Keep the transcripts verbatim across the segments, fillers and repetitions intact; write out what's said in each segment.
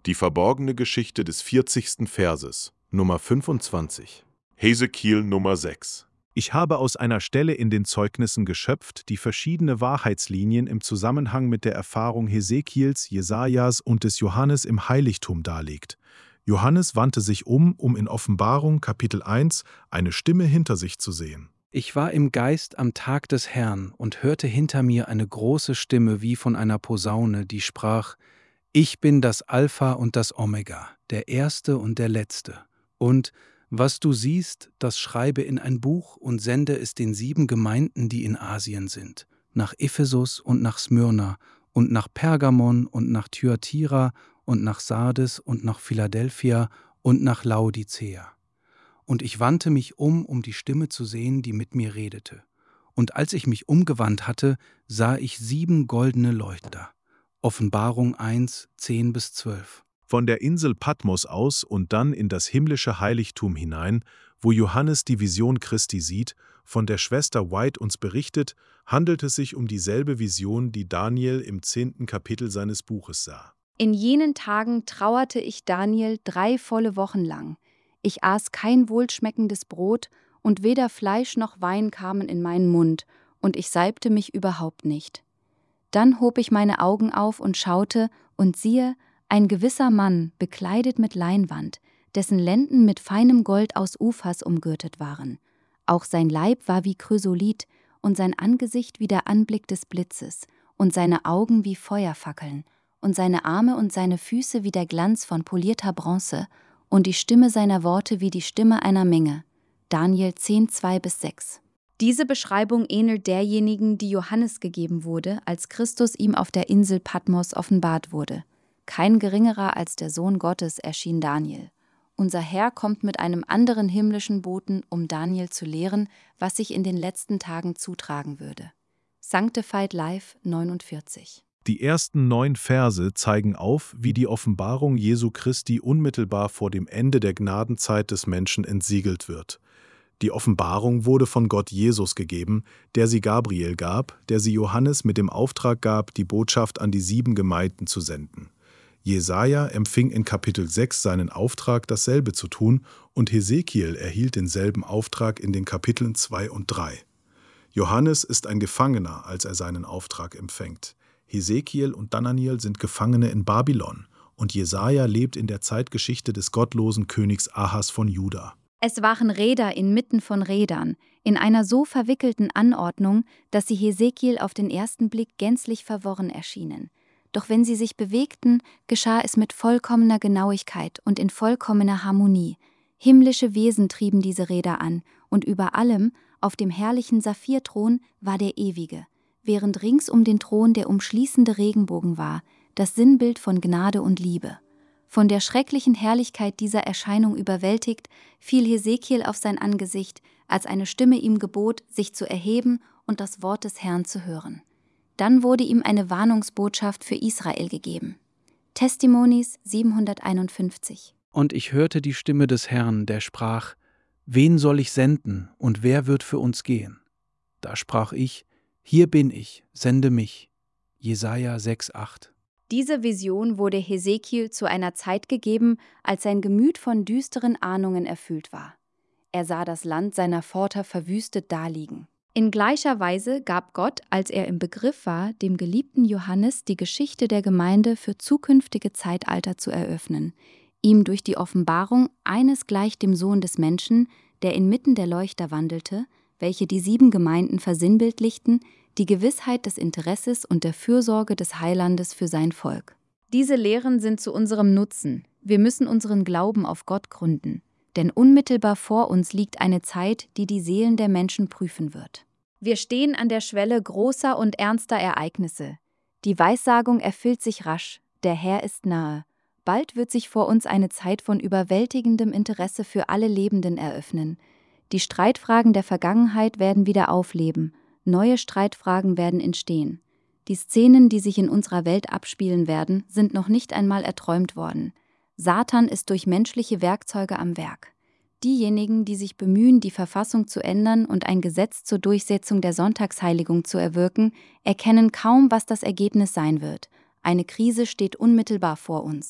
Die verborgene Geschichte des vierzigsten Verses, Nummer fünfundzwanzig. Hesekiel Nummer sechs. Ich habe aus einer Stelle in den Zeugnissen geschöpft, die verschiedene Wahrheitslinien im Zusammenhang mit der Erfahrung Hesekiels, Jesajas und des Johannes im Heiligtum darlegt. Johannes wandte sich um, um in Offenbarung Kapitel eins eine Stimme hinter sich zu sehen. Ich war im Geist am Tag des Herrn und hörte hinter mir eine große Stimme wie von einer Posaune, die sprach: Ich bin das Alpha und das Omega, der Erste und der Letzte. Und was du siehst, das schreibe in ein Buch und sende es den sieben Gemeinden, die in Asien sind, nach Ephesus und nach Smyrna und nach Pergamon und nach Thyatira und nach Sardes und nach Philadelphia und nach Laodicea. Und ich wandte mich um, um die Stimme zu sehen, die mit mir redete. Und als ich mich umgewandt hatte, sah ich sieben goldene Leuchter. Offenbarung eins, zehn bis zwölf. Von der Insel Patmos aus und dann in das himmlische Heiligtum hinein, wo Johannes die Vision Christi sieht, von der Schwester White uns berichtet, handelt es sich um dieselbe Vision, die Daniel im zehnten Kapitel seines Buches sah. In jenen Tagen trauerte ich Daniel drei volle Wochen lang. Ich aß kein wohlschmeckendes Brot, und weder Fleisch noch Wein kamen in meinen Mund, und ich salbte mich überhaupt nicht. Dann hob ich meine Augen auf und schaute, und siehe, ein gewisser Mann, bekleidet mit Leinwand, dessen Lenden mit feinem Gold aus Uphas umgürtet waren. Auch sein Leib war wie Chrysolit, und sein Angesicht wie der Anblick des Blitzes, und seine Augen wie Feuerfackeln, und seine Arme und seine Füße wie der Glanz von polierter Bronze, und die Stimme seiner Worte wie die Stimme einer Menge. Daniel zehn, zwei bis sechs. Diese Beschreibung ähnelt derjenigen, die Johannes gegeben wurde, als Christus ihm auf der Insel Patmos offenbart wurde. Kein geringerer als der Sohn Gottes erschien Daniel. Unser Herr kommt mit einem anderen himmlischen Boten, um Daniel zu lehren, was sich in den letzten Tagen zutragen würde. Sanctified Life neunundvierzig. Die ersten neun Verse zeigen auf, wie die Offenbarung Jesu Christi unmittelbar vor dem Ende der Gnadenzeit des Menschen entsiegelt wird. Die Offenbarung wurde von Gott Jesus gegeben, der sie Gabriel gab, der sie Johannes mit dem Auftrag gab, die Botschaft an die sieben Gemeinden zu senden. Jesaja empfing in Kapitel sechs seinen Auftrag, dasselbe zu tun, und Hesekiel erhielt denselben Auftrag in den Kapiteln zwei und drei. Johannes ist ein Gefangener, als er seinen Auftrag empfängt. Hesekiel und Daniel sind Gefangene in Babylon, und Jesaja lebt in der Zeitgeschichte des gottlosen Königs Ahas von Juda. Es waren Räder inmitten von Rädern, in einer so verwickelten Anordnung, dass sie Hesekiel auf den ersten Blick gänzlich verworren erschienen. Doch wenn sie sich bewegten, geschah es mit vollkommener Genauigkeit und in vollkommener Harmonie. Himmlische Wesen trieben diese Räder an, und über allem, auf dem herrlichen Saphirthron, war der Ewige, während rings um den Thron der umschließende Regenbogen war, das Sinnbild von Gnade und Liebe. Von der schrecklichen Herrlichkeit dieser Erscheinung überwältigt, fiel Hesekiel auf sein Angesicht, als eine Stimme ihm gebot, sich zu erheben und das Wort des Herrn zu hören. Dann wurde ihm eine Warnungsbotschaft für Israel gegeben. Testimonies siebenhunderteinundfünfzig. Und ich hörte die Stimme des Herrn, der sprach: Wen soll ich senden, und wer wird für uns gehen? Da sprach ich: Hier bin ich, sende mich. Jesaja sechs, acht. Diese Vision wurde Hesekiel zu einer Zeit gegeben, als sein Gemüt von düsteren Ahnungen erfüllt war. Er sah das Land seiner Vorter verwüstet daliegen. In gleicher Weise gab Gott, als er im Begriff war, dem geliebten Johannes die Geschichte der Gemeinde für zukünftige Zeitalter zu eröffnen, ihm durch die Offenbarung eines gleich dem Sohn des Menschen, der inmitten der Leuchter wandelte, welche die sieben Gemeinden versinnbildlichten, die Gewissheit des Interesses und der Fürsorge des Heilandes für sein Volk. Diese Lehren sind zu unserem Nutzen. Wir müssen unseren Glauben auf Gott gründen. Denn unmittelbar vor uns liegt eine Zeit, die die Seelen der Menschen prüfen wird. Wir stehen an der Schwelle großer und ernster Ereignisse. Die Weissagung erfüllt sich rasch, der Herr ist nahe. Bald wird sich vor uns eine Zeit von überwältigendem Interesse für alle Lebenden eröffnen. Die Streitfragen der Vergangenheit werden wieder aufleben, neue Streitfragen werden entstehen. Die Szenen, die sich in unserer Welt abspielen werden, sind noch nicht einmal erträumt worden. Satan ist durch menschliche Werkzeuge am Werk. Diejenigen, die sich bemühen, die Verfassung zu ändern und ein Gesetz zur Durchsetzung der Sonntagsheiligung zu erwirken, erkennen kaum, was das Ergebnis sein wird. Eine Krise steht unmittelbar vor uns.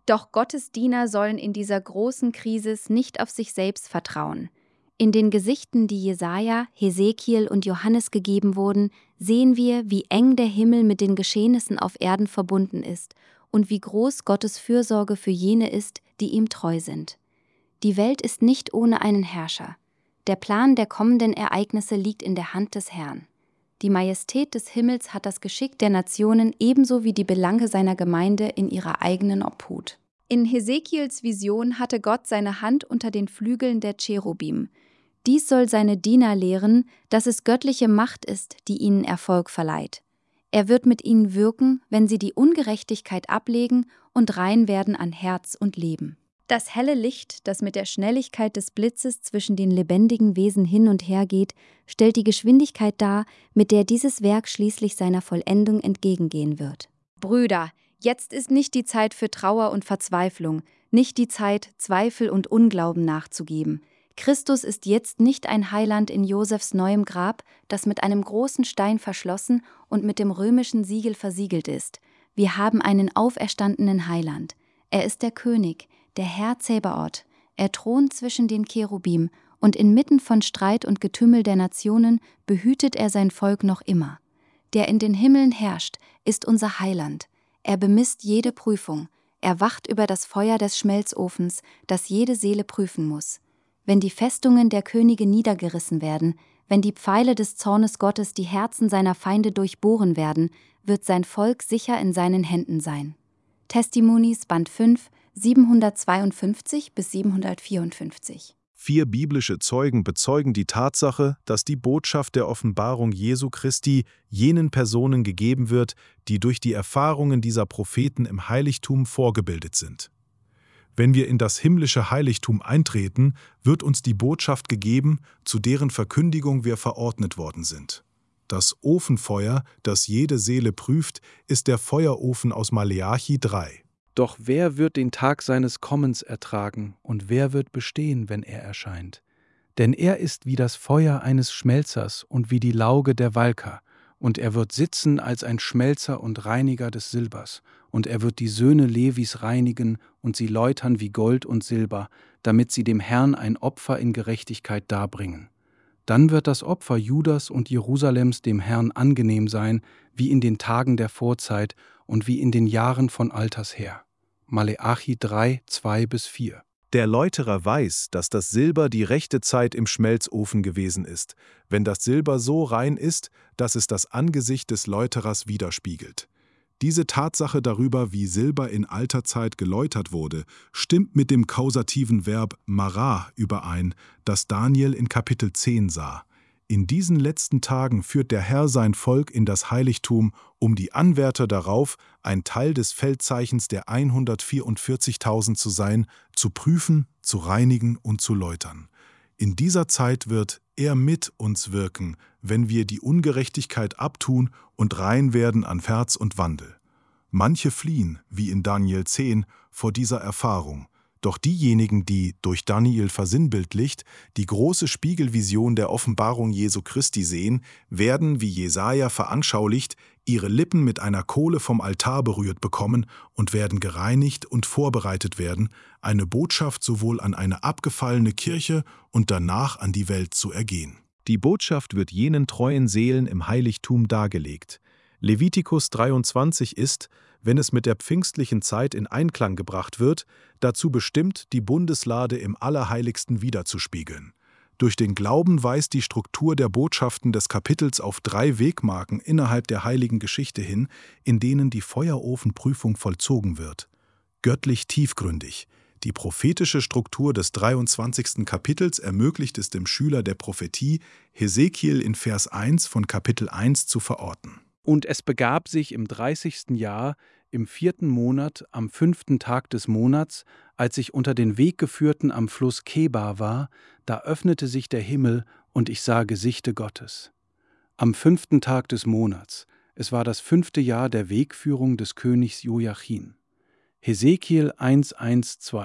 Doch Gottes Diener sollen in dieser großen Krise nicht auf sich selbst vertrauen. In den Gesichten, die Jesaja, Hesekiel und Johannes gegeben wurden, sehen wir, wie eng der Himmel mit den Geschehnissen auf Erden verbunden ist und wie groß Gottes Fürsorge für jene ist, die ihm treu sind. Die Welt ist nicht ohne einen Herrscher. Der Plan der kommenden Ereignisse liegt in der Hand des Herrn. Die Majestät des Himmels hat das Geschick der Nationen ebenso wie die Belange seiner Gemeinde in ihrer eigenen Obhut. In Hesekiels Vision hatte Gott seine Hand unter den Flügeln der Cherubim. Dies soll seine Diener lehren, dass es göttliche Macht ist, die ihnen Erfolg verleiht. Er wird mit ihnen wirken, wenn sie die Ungerechtigkeit ablegen und rein werden an Herz und Leben. Das helle Licht, das mit der Schnelligkeit des Blitzes zwischen den lebendigen Wesen hin und her geht, stellt die Geschwindigkeit dar, mit der dieses Werk schließlich seiner Vollendung entgegengehen wird. Brüder, jetzt ist nicht die Zeit für Trauer und Verzweiflung, nicht die Zeit, Zweifel und Unglauben nachzugeben. Christus ist jetzt nicht ein Heiland in Josefs neuem Grab, das mit einem großen Stein verschlossen und mit dem römischen Siegel versiegelt ist. Wir haben einen auferstandenen Heiland. Er ist der König, der Herr Zebaoth. Er thront zwischen den Cherubim, und inmitten von Streit und Getümmel der Nationen behütet er sein Volk noch immer. Der in den Himmeln herrscht, ist unser Heiland. Er bemisst jede Prüfung. Er wacht über das Feuer des Schmelzofens, das jede Seele prüfen muss. Wenn die Festungen der Könige niedergerissen werden, wenn die Pfeile des Zornes Gottes die Herzen seiner Feinde durchbohren werden, wird sein Volk sicher in seinen Händen sein. Testimonies, Band fünf, siebenhundertzweiundfünfzig bis siebenhundertvierundfünfzig. Vier biblische Zeugen bezeugen die Tatsache, dass die Botschaft der Offenbarung Jesu Christi jenen Personen gegeben wird, die durch die Erfahrungen dieser Propheten im Heiligtum vorgebildet sind. Wenn wir in das himmlische Heiligtum eintreten, wird uns die Botschaft gegeben, zu deren Verkündigung wir verordnet worden sind. Das Ofenfeuer, das jede Seele prüft, ist der Feuerofen aus Maleachi drei. Doch wer wird den Tag seines Kommens ertragen, und wer wird bestehen, wenn er erscheint? Denn er ist wie das Feuer eines Schmelzers und wie die Lauge der Walker, und er wird sitzen als ein Schmelzer und Reiniger des Silbers, und er wird die Söhne Levis reinigen und sie läutern wie Gold und Silber, damit sie dem Herrn ein Opfer in Gerechtigkeit darbringen. Dann wird das Opfer Judas und Jerusalems dem Herrn angenehm sein, wie in den Tagen der Vorzeit und wie in den Jahren von alters her. Maleachi drei, zwei bis vier. Der Läuterer weiß, dass das Silber die rechte Zeit im Schmelzofen gewesen ist, wenn das Silber so rein ist, dass es das Angesicht des Läuterers widerspiegelt. Diese Tatsache darüber, wie Silber in alter Zeit geläutert wurde, stimmt mit dem kausativen Verb marah überein, das Daniel in Kapitel zehn sah. In diesen letzten Tagen führt der Herr sein Volk in das Heiligtum, um die Anwärter darauf, ein Teil des Feldzeichens der hundertvierundvierzigtausend zu sein, zu prüfen, zu reinigen und zu läutern. In dieser Zeit wird er mit uns wirken, wenn wir die Ungerechtigkeit abtun und rein werden an Herz und Wandel. Manche fliehen, wie in Daniel zehn, vor dieser Erfahrung. Doch diejenigen, die, durch Daniel versinnbildlicht, die große Spiegelvision der Offenbarung Jesu Christi sehen, werden, wie Jesaja veranschaulicht, ihre Lippen mit einer Kohle vom Altar berührt bekommen und werden gereinigt und vorbereitet werden, eine Botschaft sowohl an eine abgefallene Kirche und danach an die Welt zu ergehen. Die Botschaft wird jenen treuen Seelen im Heiligtum dargelegt. Levitikus dreiundzwanzig ist, wenn es mit der pfingstlichen Zeit in Einklang gebracht wird, dazu bestimmt, die Bundeslade im Allerheiligsten widerzuspiegeln. Durch den Glauben weist die Struktur der Botschaften des Kapitels auf drei Wegmarken innerhalb der heiligen Geschichte hin, in denen die Feuerofenprüfung vollzogen wird. Göttlich tiefgründig. Die prophetische Struktur des dreiundzwanzigsten Kapitels ermöglicht es dem Schüler der Prophetie, Hesekiel in Vers eins von Kapitel eins zu verorten. Und es begab sich im dreißigsten Jahr, im vierten Monat, am fünften Tag des Monats, als ich unter den Weggeführten am Fluss Kebar war, da öffnete sich der Himmel, und ich sah Gesichte Gottes. Am fünften Tag des Monats, es war das fünfte Jahr der Wegführung des Königs Joachim. Hesekiel eins, eins, zwei.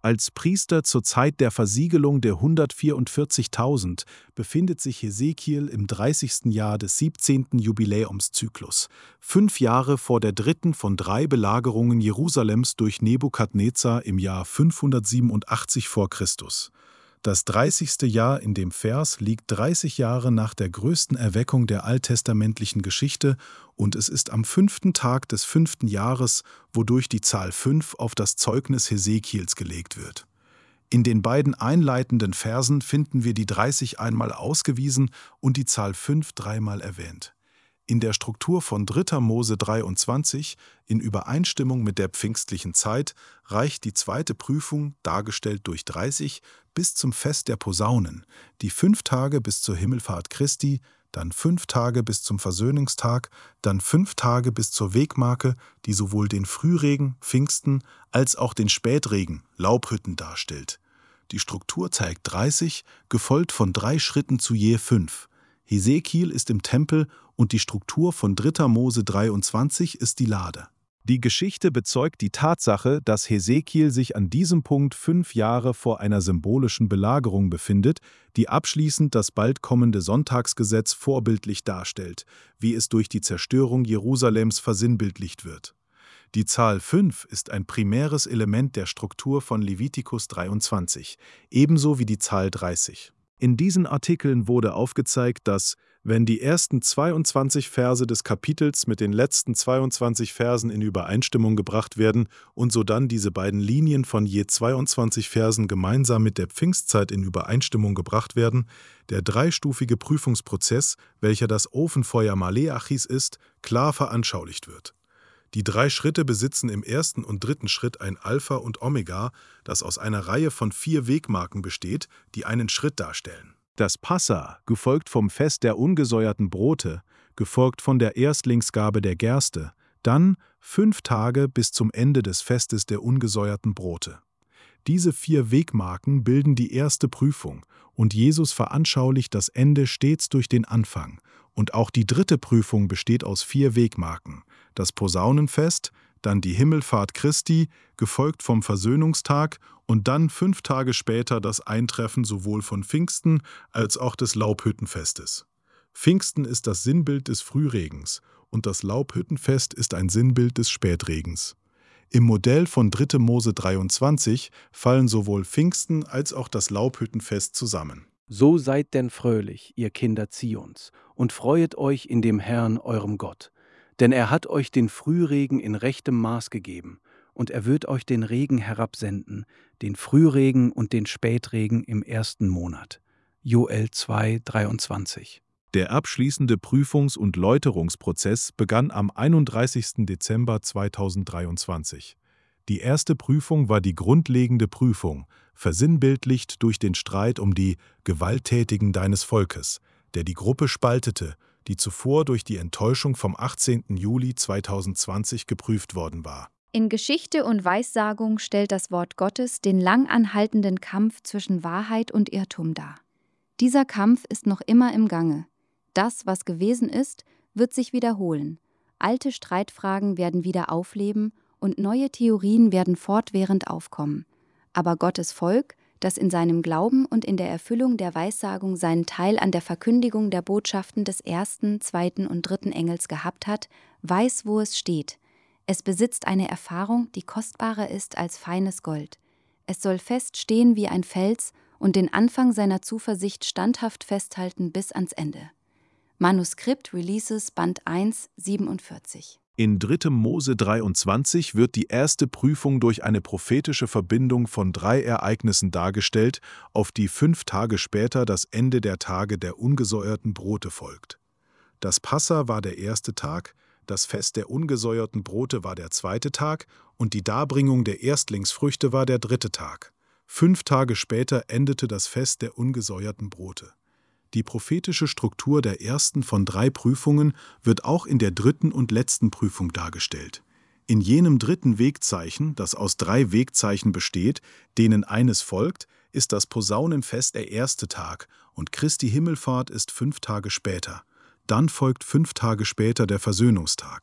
Als Priester zur Zeit der Versiegelung der hundertvierundvierzigtausend befindet sich Hesekiel im dreißigsten Jahr des siebzehnten Jubiläumszyklus, fünf Jahre vor der dritten von drei Belagerungen Jerusalems durch Nebukadnezar im Jahr fünfhundertsiebenundachtzig vor Christus. Das dreißigste Jahr in dem Vers liegt dreißig Jahre nach der größten Erweckung der alttestamentlichen Geschichte und es ist am fünften Tag des fünften Jahres, wodurch die Zahl fünf auf das Zeugnis Hesekiels gelegt wird. In den beiden einleitenden Versen finden wir die dreißig einmal ausgewiesen und die Zahl fünf dreimal erwähnt. In der Struktur von dritter Mose dreiundzwanzig, in Übereinstimmung mit der pfingstlichen Zeit, reicht die zweite Prüfung, dargestellt durch dreißig, bis zum Fest der Posaunen, die fünf Tage bis zur Himmelfahrt Christi, dann fünf Tage bis zum Versöhnungstag, dann fünf Tage bis zur Wegmarke, die sowohl den Frühregen, Pfingsten, als auch den Spätregen, Laubhütten darstellt. Die Struktur zeigt dreißig, gefolgt von drei Schritten zu je fünf. Hesekiel ist im Tempel und die Struktur von dritter Mose dreiundzwanzig ist die Lade. Die Geschichte bezeugt die Tatsache, dass Hesekiel sich an diesem Punkt fünf Jahre vor einer symbolischen Belagerung befindet, die abschließend das bald kommende Sonntagsgesetz vorbildlich darstellt, wie es durch die Zerstörung Jerusalems versinnbildlicht wird. Die Zahl fünf ist ein primäres Element der Struktur von Levitikus dreiundzwanzig, ebenso wie die Zahl dreißig. In diesen Artikeln wurde aufgezeigt, dass, wenn die ersten zweiundzwanzig Verse des Kapitels mit den letzten zweiundzwanzig Versen in Übereinstimmung gebracht werden und sodann diese beiden Linien von je zweiundzwanzig Versen gemeinsam mit der Pfingstzeit in Übereinstimmung gebracht werden, der dreistufige Prüfungsprozess, welcher das Ofenfeuer Maleachis ist, klar veranschaulicht wird. Die drei Schritte besitzen im ersten und dritten Schritt ein Alpha und Omega, das aus einer Reihe von vier Wegmarken besteht, die einen Schritt darstellen. Das Passa, gefolgt vom Fest der ungesäuerten Brote, gefolgt von der Erstlingsgabe der Gerste, dann fünf Tage bis zum Ende des Festes der ungesäuerten Brote. Diese vier Wegmarken bilden die erste Prüfung und Jesus veranschaulicht das Ende stets durch den Anfang. Und auch die dritte Prüfung besteht aus vier Wegmarken: das Posaunenfest, dann die Himmelfahrt Christi, gefolgt vom Versöhnungstag und dann fünf Tage später das Eintreffen sowohl von Pfingsten als auch des Laubhüttenfestes. Pfingsten ist das Sinnbild des Frühregens und das Laubhüttenfest ist ein Sinnbild des Spätregens. Im Modell von dritter Mose dreiundzwanzig fallen sowohl Pfingsten als auch das Laubhüttenfest zusammen. So seid denn fröhlich, ihr Kinder Zions, und freuet euch in dem Herrn, eurem Gott. Denn er hat euch den Frühregen in rechtem Maß gegeben, und er wird euch den Regen herabsenden, den Frühregen und den Spätregen im ersten Monat. Joel zwei dreiundzwanzig. Der abschließende Prüfungs- und Läuterungsprozess begann am einunddreißigsten Dezember zweitausenddreiundzwanzig. Die erste Prüfung war die grundlegende Prüfung, versinnbildlicht durch den Streit um die Gewalttätigen deines Volkes, der die Gruppe spaltete, die zuvor durch die Enttäuschung vom achtzehnten Juli zweitausendzwanzig geprüft worden war. In Geschichte und Weissagung stellt das Wort Gottes den lang anhaltenden Kampf zwischen Wahrheit und Irrtum dar. Dieser Kampf ist noch immer im Gange. Das, was gewesen ist, wird sich wiederholen. Alte Streitfragen werden wieder aufleben und neue Theorien werden fortwährend aufkommen. Aber Gottes Volk, das in seinem Glauben und in der Erfüllung der Weissagung seinen Teil an der Verkündigung der Botschaften des ersten, zweiten und dritten Engels gehabt hat, weiß, wo es steht. Es besitzt eine Erfahrung, die kostbarer ist als feines Gold. Es soll fest stehen wie ein Fels und den Anfang seiner Zuversicht standhaft festhalten bis ans Ende. Manuskript Releases Band eins, siebenundvierzig. In dritter Mose dreiundzwanzig wird die erste Prüfung durch eine prophetische Verbindung von drei Ereignissen dargestellt, auf die fünf Tage später das Ende der Tage der ungesäuerten Brote folgt. Das Passa war der erste Tag, das Fest der ungesäuerten Brote war der zweite Tag und die Darbringung der Erstlingsfrüchte war der dritte Tag. Fünf Tage später endete das Fest der ungesäuerten Brote. Die prophetische Struktur der ersten von drei Prüfungen wird auch in der dritten und letzten Prüfung dargestellt. In jenem dritten Wegzeichen, das aus drei Wegzeichen besteht, denen eines folgt, ist das Posaunenfest der erste Tag und Christi Himmelfahrt ist fünf Tage später. Dann folgt fünf Tage später der Versöhnungstag.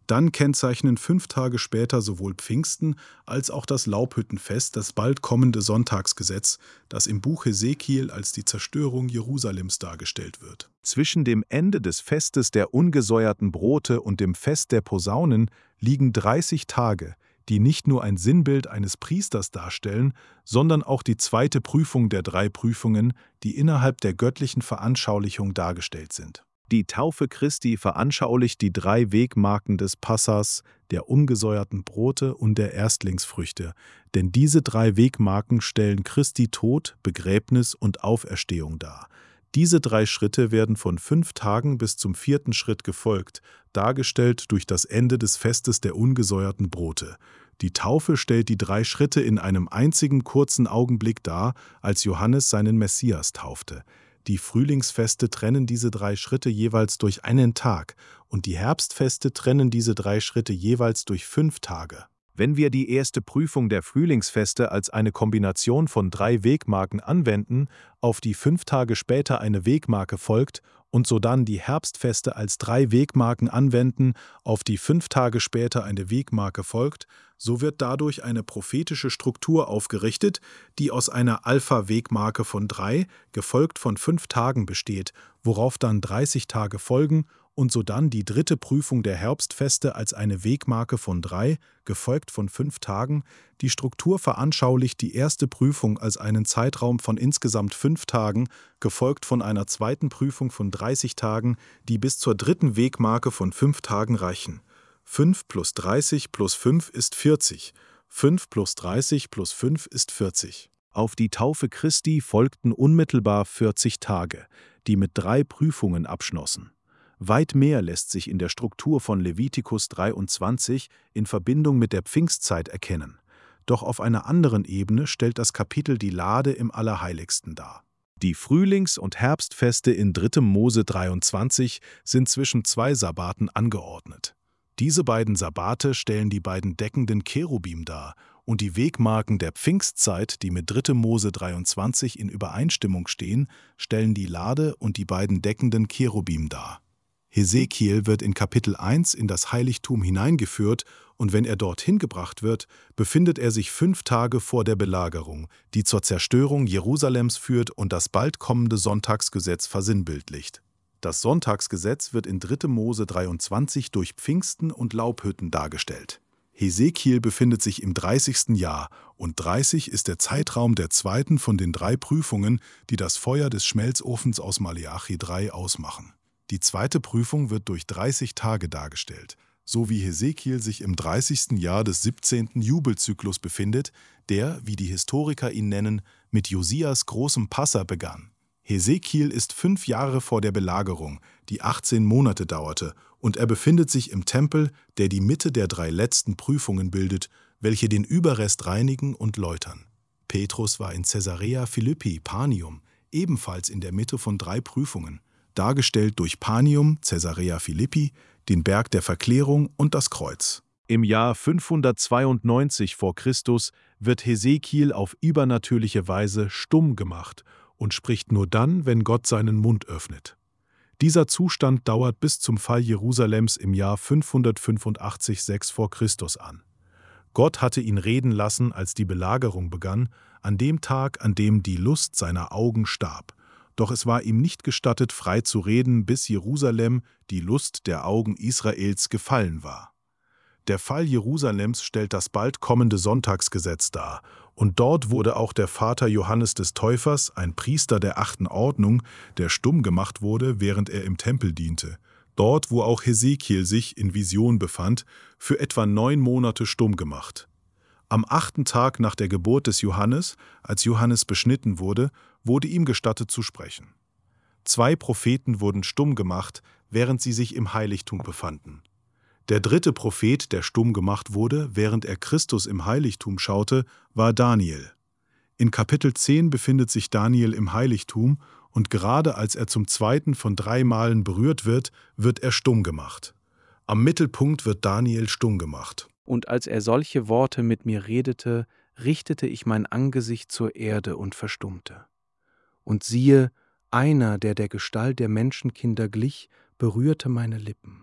Dann kennzeichnen fünf Tage später sowohl Pfingsten als auch das Laubhüttenfest das bald kommende Sonntagsgesetz, das im Buch Hesekiel als die Zerstörung Jerusalems dargestellt wird. Zwischen dem Ende des Festes der ungesäuerten Brote und dem Fest der Posaunen liegen dreißig Tage, die nicht nur ein Sinnbild eines Priesters darstellen, sondern auch die zweite Prüfung der drei Prüfungen, die innerhalb der göttlichen Veranschaulichung dargestellt sind. Die Taufe Christi veranschaulicht die drei Wegmarken des Passas, der ungesäuerten Brote und der Erstlingsfrüchte, denn diese drei Wegmarken stellen Christi Tod, Begräbnis und Auferstehung dar. Diese drei Schritte werden von fünf Tagen bis zum vierten Schritt gefolgt, dargestellt durch das Ende des Festes der ungesäuerten Brote. Die Taufe stellt die drei Schritte in einem einzigen kurzen Augenblick dar, als Johannes seinen Messias taufte. Die Frühlingsfeste trennen diese drei Schritte jeweils durch einen Tag und die Herbstfeste trennen diese drei Schritte jeweils durch fünf Tage. Wenn wir die erste Prüfung der Frühlingsfeste als eine Kombination von drei Wegmarken anwenden, auf die fünf Tage später eine Wegmarke folgt und sodann die Herbstfeste als drei Wegmarken anwenden, auf die fünf Tage später eine Wegmarke folgt, so wird dadurch eine prophetische Struktur aufgerichtet, die aus einer Alpha-Wegmarke von drei, gefolgt von fünf Tagen besteht, worauf dann dreißig Tage folgen und sodann die dritte Prüfung der Herbstfeste als eine Wegmarke von drei, gefolgt von fünf Tagen. Die Struktur veranschaulicht die erste Prüfung als einen Zeitraum von insgesamt fünf Tagen, gefolgt von einer zweiten Prüfung von dreißig Tagen, die bis zur dritten Wegmarke von fünf Tagen reichen. fünf plus dreißig plus fünf ist vierzig. fünf plus dreißig plus fünf ist vierzig. Auf die Taufe Christi folgten unmittelbar vierzig Tage, die mit drei Prüfungen abschlossen. Weit mehr lässt sich in der Struktur von Levitikus dreiundzwanzig in Verbindung mit der Pfingstzeit erkennen. Doch auf einer anderen Ebene stellt das Kapitel die Lade im Allerheiligsten dar. Die Frühlings- und Herbstfeste in dritter Mose dreiundzwanzig sind zwischen zwei Sabbaten angeordnet. Diese beiden Sabbate stellen die beiden deckenden Cherubim dar und die Wegmarken der Pfingstzeit, die mit dritter Mose dreiundzwanzig in Übereinstimmung stehen, stellen die Lade und die beiden deckenden Cherubim dar. Hesekiel wird in Kapitel eins in das Heiligtum hineingeführt und wenn er dorthin gebracht wird, befindet er sich fünf Tage vor der Belagerung, die zur Zerstörung Jerusalems führt und das bald kommende Sonntagsgesetz versinnbildlicht. Das Sonntagsgesetz wird in dritter Mose dreiundzwanzig durch Pfingsten und Laubhütten dargestellt. Hesekiel befindet sich im dreißigsten Jahr und dreißig ist der Zeitraum der zweiten von den drei Prüfungen, die das Feuer des Schmelzofens aus Maleachi drei ausmachen. Die zweite Prüfung wird durch dreißig Tage dargestellt, so wie Hesekiel sich im dreißigsten Jahr des siebzehnten Jubelzyklus befindet, der, wie die Historiker ihn nennen, mit Josias großem Passa begann. Hesekiel ist fünf Jahre vor der Belagerung, die achtzehn Monate dauerte, und er befindet sich im Tempel, der die Mitte der drei letzten Prüfungen bildet, welche den Überrest reinigen und läutern. Petrus war in Caesarea Philippi, Panium, ebenfalls in der Mitte von drei Prüfungen, dargestellt durch Panium, Caesarea Philippi, den Berg der Verklärung und das Kreuz. Im Jahr fünfhundertzweiundneunzig vor Christus wird Hesekiel auf übernatürliche Weise stumm gemacht und spricht nur dann, wenn Gott seinen Mund öffnet. Dieser Zustand dauert bis zum Fall Jerusalems im Jahr fünfhundertfünfundachtzig sechs vor Christus an. Gott hatte ihn reden lassen, als die Belagerung begann, an dem Tag, an dem die Lust seiner Augen starb. Doch es war ihm nicht gestattet, frei zu reden, bis Jerusalem, die Lust der Augen Israels, gefallen war. Der Fall Jerusalems stellt das bald kommende Sonntagsgesetz dar, und dort wurde auch der Vater Johannes des Täufers, ein Priester der achten Ordnung, der stumm gemacht wurde, während er im Tempel diente. Dort, wo auch Hesekiel sich in Vision befand, für etwa neun Monate stumm gemacht. Am achten Tag nach der Geburt des Johannes, als Johannes beschnitten wurde, wurde ihm gestattet zu sprechen. Zwei Propheten wurden stumm gemacht, während sie sich im Heiligtum befanden. Der dritte Prophet, der stumm gemacht wurde, während er Christus im Heiligtum schaute, war Daniel. In Kapitel zehn befindet sich Daniel im Heiligtum und gerade als er zum zweiten von drei Malen berührt wird, wird er stumm gemacht. Am Mittelpunkt wird Daniel stumm gemacht. Und als er solche Worte mit mir redete, richtete ich mein Angesicht zur Erde und verstummte. Und siehe, einer, der der Gestalt der Menschenkinder glich, berührte meine Lippen.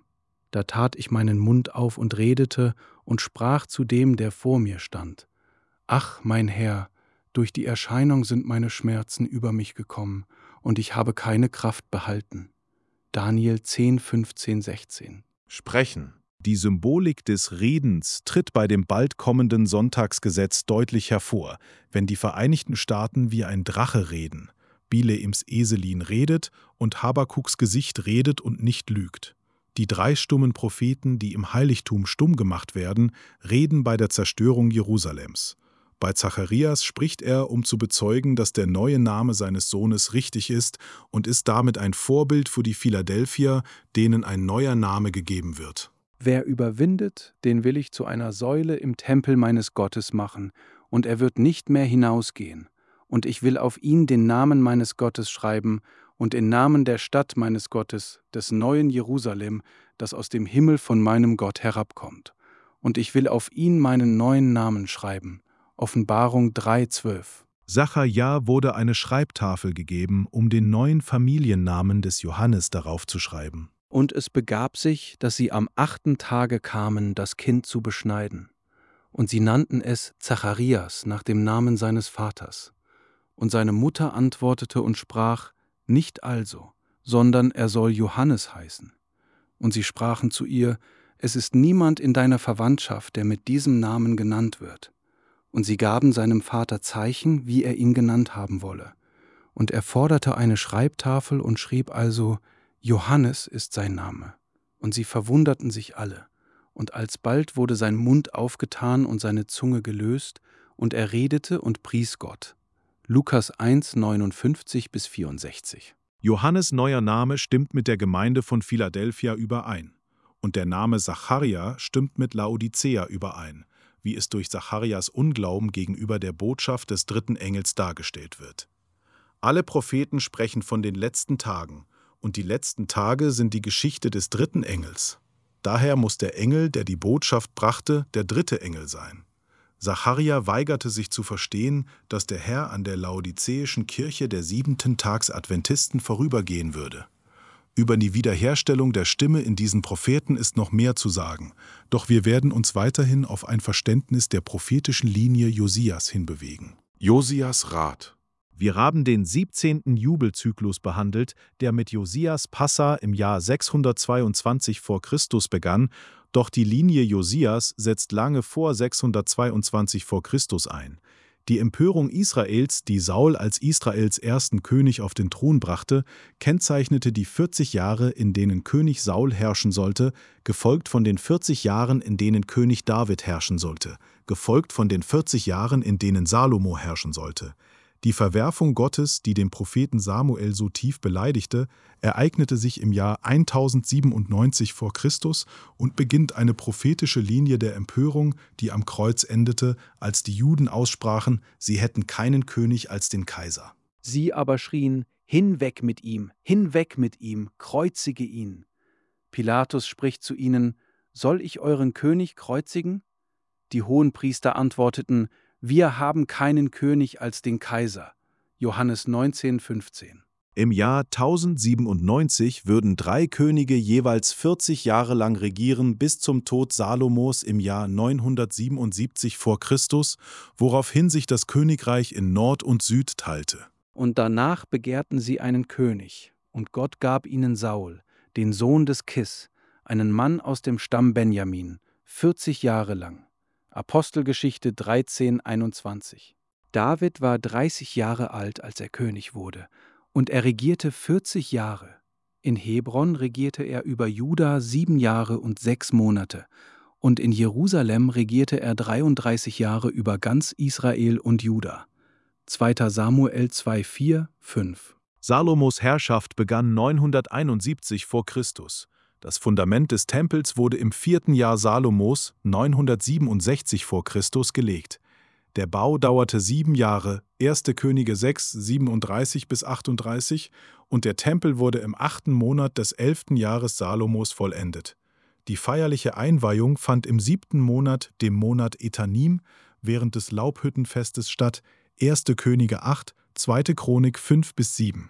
Da tat ich meinen Mund auf und redete und sprach zu dem, der vor mir stand: Ach, mein Herr, durch die Erscheinung sind meine Schmerzen über mich gekommen, und ich habe keine Kraft behalten. Daniel zehn, fünfzehn, sechzehn. Sprechen. Die Symbolik des Redens tritt bei dem bald kommenden Sonntagsgesetz deutlich hervor, wenn die Vereinigten Staaten wie ein Drache reden, Bileams Eselin redet und Habakuks Gesicht redet und nicht lügt. Die drei stummen Propheten, die im Heiligtum stumm gemacht werden, reden bei der Zerstörung Jerusalems. Bei Zacharias spricht er, um zu bezeugen, dass der neue Name seines Sohnes richtig ist, und ist damit ein Vorbild für die Philadelphier, denen ein neuer Name gegeben wird. Wer überwindet, den will ich zu einer Säule im Tempel meines Gottes machen, und er wird nicht mehr hinausgehen. Und ich will auf ihn den Namen meines Gottes schreiben und den Namen der Stadt meines Gottes, des neuen Jerusalem, das aus dem Himmel von meinem Gott herabkommt. Und ich will auf ihn meinen neuen Namen schreiben. Offenbarung drei, zwölf. Sacharja wurde eine Schreibtafel gegeben, um den neuen Familiennamen des Johannes darauf zu schreiben. Und es begab sich, dass sie am achten Tage kamen, das Kind zu beschneiden. Und sie nannten es Zacharias nach dem Namen seines Vaters. Und seine Mutter antwortete und sprach: Nicht also, sondern er soll Johannes heißen. Und sie sprachen zu ihr: Es ist niemand in deiner Verwandtschaft, der mit diesem Namen genannt wird. Und sie gaben seinem Vater Zeichen, wie er ihn genannt haben wolle. Und er forderte eine Schreibtafel und schrieb also: Johannes ist sein Name. Und sie verwunderten sich alle. Und alsbald wurde sein Mund aufgetan und seine Zunge gelöst, und er redete und pries Gott. Lukas eins, neunundfünfzig bis vierundsechzig. Johannes' neuer Name stimmt mit der Gemeinde von Philadelphia überein. Und der Name Sacharja stimmt mit Laodicea überein, wie es durch Zacharias Unglauben gegenüber der Botschaft des dritten Engels dargestellt wird. Alle Propheten sprechen von den letzten Tagen, und die letzten Tage sind die Geschichte des dritten Engels. Daher muss der Engel, der die Botschaft brachte, der dritte Engel sein. Sacharja weigerte sich zu verstehen, dass der Herr an der laodizäischen Kirche der siebenten Tags Adventisten vorübergehen würde. Über die Wiederherstellung der Stimme in diesen Propheten ist noch mehr zu sagen, doch wir werden uns weiterhin auf ein Verständnis der prophetischen Linie Josias hinbewegen. Josias Rat. Wir haben den siebzehnten Jubelzyklus behandelt, der mit Josias Passa im Jahr sechshundertzweiundzwanzig vor Christus begann, doch die Linie Josias setzt lange vor sechshundertzweiundzwanzig vor Christus ein. Die Empörung Israels, die Saul als Israels ersten König auf den Thron brachte, kennzeichnete die vierzig Jahre, in denen König Saul herrschen sollte, gefolgt von den vierzig Jahren, in denen König David herrschen sollte, gefolgt von den vierzig Jahren, in denen Salomo herrschen sollte. Die Verwerfung Gottes, die den Propheten Samuel so tief beleidigte, ereignete sich im Jahr tausendsiebenundneunzig vor Christus und beginnt eine prophetische Linie der Empörung, die am Kreuz endete, als die Juden aussprachen, sie hätten keinen König als den Kaiser. Sie aber schrien: Hinweg mit ihm, hinweg mit ihm, kreuzige ihn. Pilatus spricht zu ihnen: Soll ich euren König kreuzigen? Die Hohenpriester antworteten: Wir haben keinen König als den Kaiser. Johannes neunzehn, fünfzehn. Im Jahr tausendsiebenundneunzig würden drei Könige jeweils vierzig Jahre lang regieren bis zum Tod Salomos im Jahr neunhundertsiebenundsiebzig vor Christus, woraufhin sich das Königreich in Nord und Süd teilte. Und danach begehrten sie einen König, und Gott gab ihnen Saul, den Sohn des Kis, einen Mann aus dem Stamm Benjamin, vierzig Jahre lang. Apostelgeschichte dreizehn, einundzwanzig. David war dreißig Jahre alt, als er König wurde, und er regierte vierzig Jahre. In Hebron regierte er über Juda sieben Jahre und sechs Monate, und in Jerusalem regierte er dreiunddreißig Jahre über ganz Israel und Juda. zweiter Samuel zwei, vier, fünf. Salomos Herrschaft begann neunhunderteinundsiebzig vor Christus. Das Fundament des Tempels wurde im vierten Jahr Salomos, neunhundertsiebenundsechzig vor Christus, gelegt. Der Bau dauerte sieben Jahre, erste Könige sechs, siebenunddreißig bis achtunddreißig, und der Tempel wurde im achten Monat des elften Jahres Salomos vollendet. Die feierliche Einweihung fand im siebten Monat, dem Monat Etanim, während des Laubhüttenfestes statt, erste Könige acht, zweite Chronik fünf bis sieben.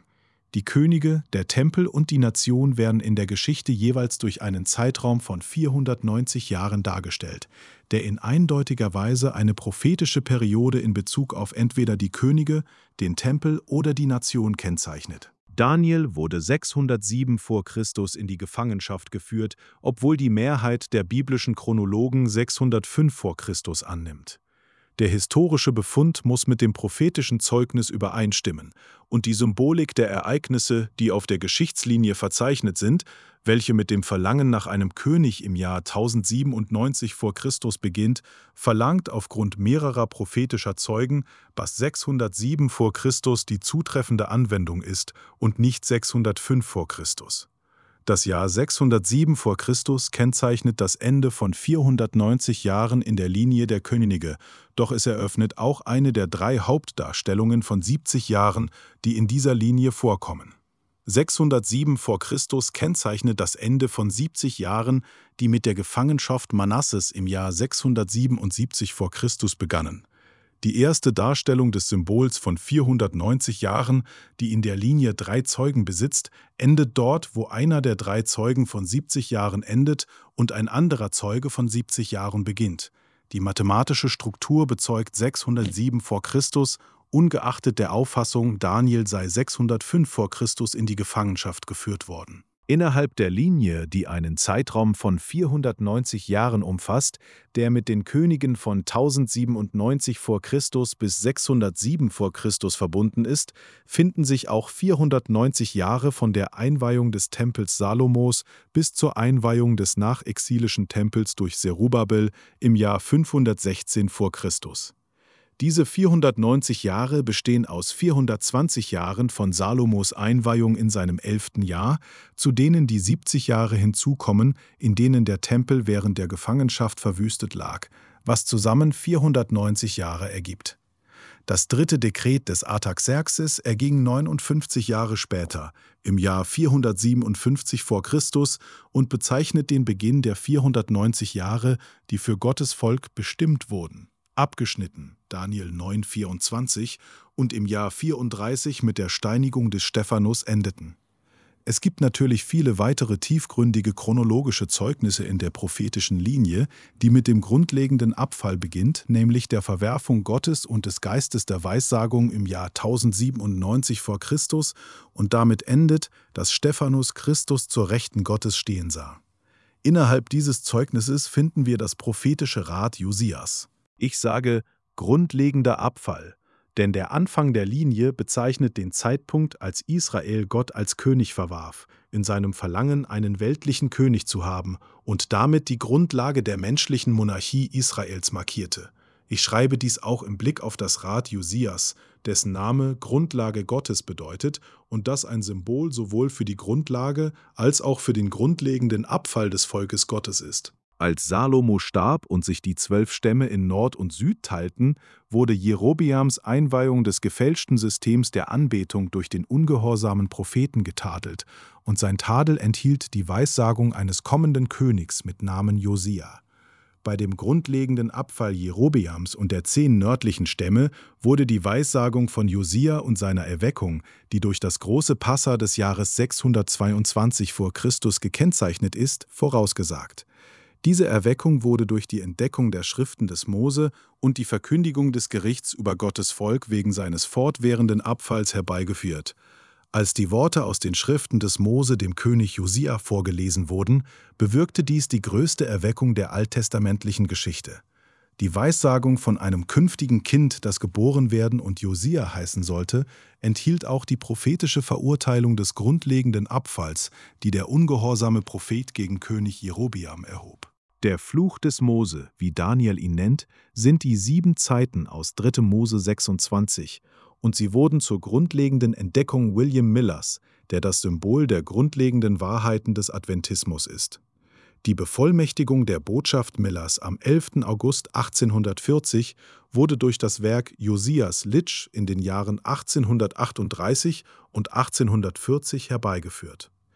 Die Könige, der Tempel und die Nation werden in der Geschichte jeweils durch einen Zeitraum von vierhundertneunzig Jahren dargestellt, der in eindeutiger Weise eine prophetische Periode in Bezug auf entweder die Könige, den Tempel oder die Nation kennzeichnet. Daniel wurde sechshundertsieben vor Christus in die Gefangenschaft geführt, obwohl die Mehrheit der biblischen Chronologen sechshundertfünf vor Christus annimmt. Der historische Befund muss mit dem prophetischen Zeugnis übereinstimmen und die Symbolik der Ereignisse, die auf der Geschichtslinie verzeichnet sind, welche mit dem Verlangen nach einem König im Jahr tausendsiebenundneunzig vor Christus beginnt, verlangt aufgrund mehrerer prophetischer Zeugen, dass sechshundertsieben vor Christus die zutreffende Anwendung ist und nicht sechshundertfünf vor Christus. Das Jahr sechshundertsieben vor Christus kennzeichnet das Ende von vierhundertneunzig Jahren in der Linie der Könige, doch es eröffnet auch eine der drei Hauptdarstellungen von siebzig Jahren, die in dieser Linie vorkommen. sechshundertsieben vor Christus kennzeichnet das Ende von siebzig Jahren, die mit der Gefangenschaft Manasses im Jahr sechshundertsiebenundsiebzig vor Christus begannen. Die erste Darstellung des Symbols von vierhundertneunzig Jahren, die in der Linie drei Zeugen besitzt, endet dort, wo einer der drei Zeugen von siebzig Jahren endet und ein anderer Zeuge von siebzig Jahren beginnt. Die mathematische Struktur bezeugt sechshundertsieben vor Christus, ungeachtet der Auffassung, Daniel sei sechshundertfünf vor Christus in die Gefangenschaft geführt worden. Innerhalb der Linie, die einen Zeitraum von vierhundertneunzig Jahren umfasst, der mit den Königen von tausendsiebenundneunzig vor Christus bis sechshundertsieben vor Christus verbunden ist, finden sich auch vierhundertneunzig Jahre von der Einweihung des Tempels Salomos bis zur Einweihung des nachexilischen Tempels durch Zerubabel im Jahr fünfhundertsechzehn vor Christus. Diese vierhundertneunzig Jahre bestehen aus vierhundertzwanzig Jahren von Salomos Einweihung in seinem elften Jahr, zu denen die siebzig Jahre hinzukommen, in denen der Tempel während der Gefangenschaft verwüstet lag, was zusammen vierhundertneunzig Jahre ergibt. Das dritte Dekret des Artaxerxes erging neunundfünfzig Jahre später, im Jahr vierhundertsiebenundfünfzig vor Christus, und bezeichnet den Beginn der vierhundertneunzig Jahre, die für Gottes Volk bestimmt wurden. Abgeschnitten, Daniel neun vierundzwanzig, und im Jahr vierunddreißig mit der Steinigung des Stephanus endeten. Es gibt natürlich viele weitere tiefgründige chronologische Zeugnisse in der prophetischen Linie, die mit dem grundlegenden Abfall beginnt, nämlich der Verwerfung Gottes und des Geistes der Weissagung im Jahr tausendsiebenundneunzig vor Christus und damit endet, dass Stephanus Christus zur Rechten Gottes stehen sah. Innerhalb dieses Zeugnisses finden wir das prophetische Rad Josias. Ich sage grundlegender Abfall, denn der Anfang der Linie bezeichnet den Zeitpunkt, als Israel Gott als König verwarf, in seinem Verlangen, einen weltlichen König zu haben und damit die Grundlage der menschlichen Monarchie Israels markierte. Ich schreibe dies auch im Blick auf das Rad Josias, dessen Name Grundlage Gottes bedeutet und das ein Symbol sowohl für die Grundlage als auch für den grundlegenden Abfall des Volkes Gottes ist. Als Salomo starb und sich die zwölf Stämme in Nord und Süd teilten, wurde Jerobeams Einweihung des gefälschten Systems der Anbetung durch den ungehorsamen Propheten getadelt, und sein Tadel enthielt die Weissagung eines kommenden Königs mit Namen Josia. Bei dem grundlegenden Abfall Jerobeams und der zehn nördlichen Stämme wurde die Weissagung von Josia und seiner Erweckung, die durch das große Passa des Jahres sechshundertzweiundzwanzig vor Christus gekennzeichnet ist, vorausgesagt. Diese Erweckung wurde durch die Entdeckung der Schriften des Mose und die Verkündigung des Gerichts über Gottes Volk wegen seines fortwährenden Abfalls herbeigeführt. Als die Worte aus den Schriften des Mose dem König Josia vorgelesen wurden, bewirkte dies die größte Erweckung der alttestamentlichen Geschichte. Die Weissagung von einem künftigen Kind, das geboren werden und Josia heißen sollte, enthielt auch die prophetische Verurteilung des grundlegenden Abfalls, die der ungehorsame Prophet gegen König Jerobeam erhob. Der Fluch des Mose, wie Daniel ihn nennt, sind die sieben Zeiten aus dritter Mose sechsundzwanzig, und sie wurden zur grundlegenden Entdeckung William Millers, der das Symbol der grundlegenden Wahrheiten des Adventismus ist. Die Bevollmächtigung der Botschaft Millers am elften August achtzehnhundertvierzig wurde durch das Werk Josias Litsch in den Jahren achtzehnhundertachtunddreißig und achtzehnhundertvierzig herbeigeführt.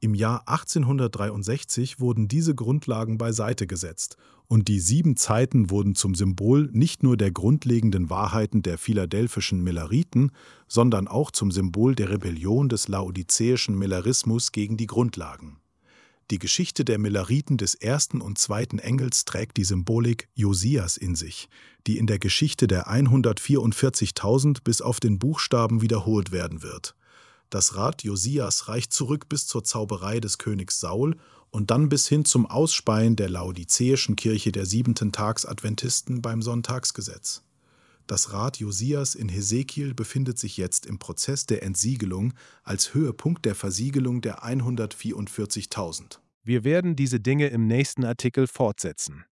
Im Jahr achtzehnhundertdreiundsechzig wurden diese Grundlagen beiseite gesetzt und die sieben Zeiten wurden zum Symbol nicht nur der grundlegenden Wahrheiten der philadelphischen Milleriten, sondern auch zum Symbol der Rebellion des laodizäischen Millerismus gegen die Grundlagen. Die Geschichte der Milleriten des ersten und zweiten Engels trägt die Symbolik Josias in sich, die in der Geschichte der hundertvierundvierzigtausend bis auf den Buchstaben wiederholt werden wird. Das Rad Josias reicht zurück bis zur Zauberei des Königs Saul und dann bis hin zum Ausspeien der laodizäischen Kirche der Siebenten-Tags-Adventisten beim Sonntagsgesetz. Das Rad Josias in Hesekiel befindet sich jetzt im Prozess der Entsiegelung als Höhepunkt der Versiegelung der hundertvierundvierzigtausend. Wir werden diese Dinge im nächsten Artikel fortsetzen.